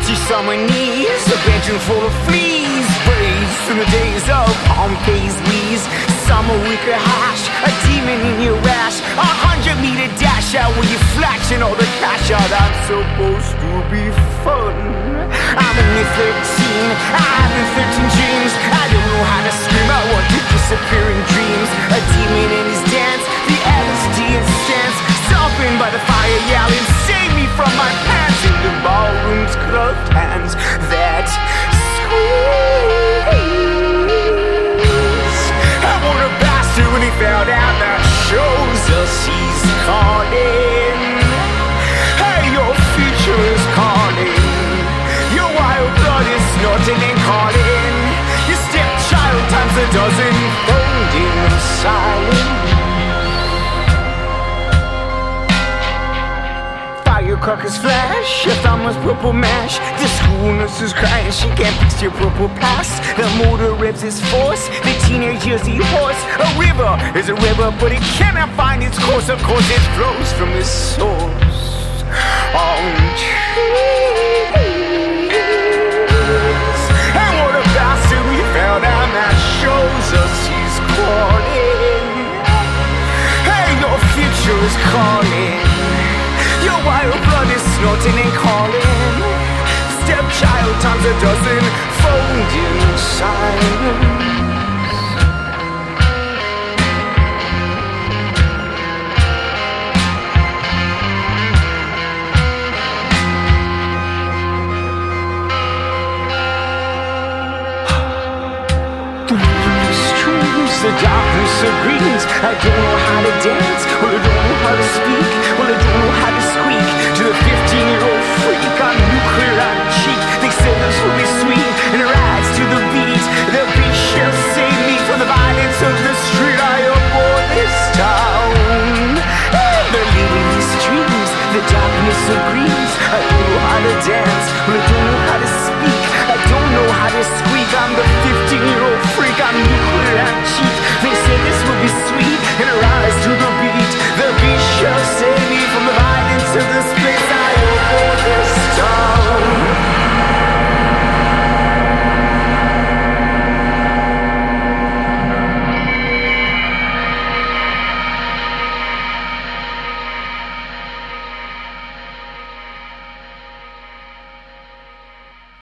empty summer knees, a bedroom full of fleas, breeze from the days of Pompey's wheeze. Summer wicker hash, a demon in your rash, 100-meter dash out where you flashing all the cash out. I'm supposed to be fun. I'm only 13, I having 13 dreams. I don't know how to scream, I want to disappear in dreams. A demon in his dance, the LSD incense, stomping by the fire yelling, save me from my pants. In the ballroom's gloved hands that squeeze. I want a bastard when he found out that shows us he's calling. Hey, your future is calling. Your wild blood is snorting and calling. Your stepchild times a dozen, phoned in silence. Firecrackers flash, your thumb was purple mash. The school nurse is crying, she can't fix your purple past. The motor revs its force, the teenage years the horse. A river is a river, but it cannot find its course. Of course it flows from the source on trees. And what a bastard we found out that shows us he's calling. Hey, your future is calling. Your wild blood is snorting and calling. Stepchild times a dozen, phoned in silence. The darkness agrees. I don't know how to dance, well I don't know how to speak, well I don't know how to squeak. To the 15-year-old freak, I'm nuclear on cheek. They say this will be sweet and rise to the beat. The beat shall save me from the violence of the street. I abhor this town. They're leaving these dreams. The darkness agrees. I don't know how to dance, well I don't know how to speak, I don't know how to squeak. I'm the 15-year-old freak, I'm nuclear on cheek. They say this will be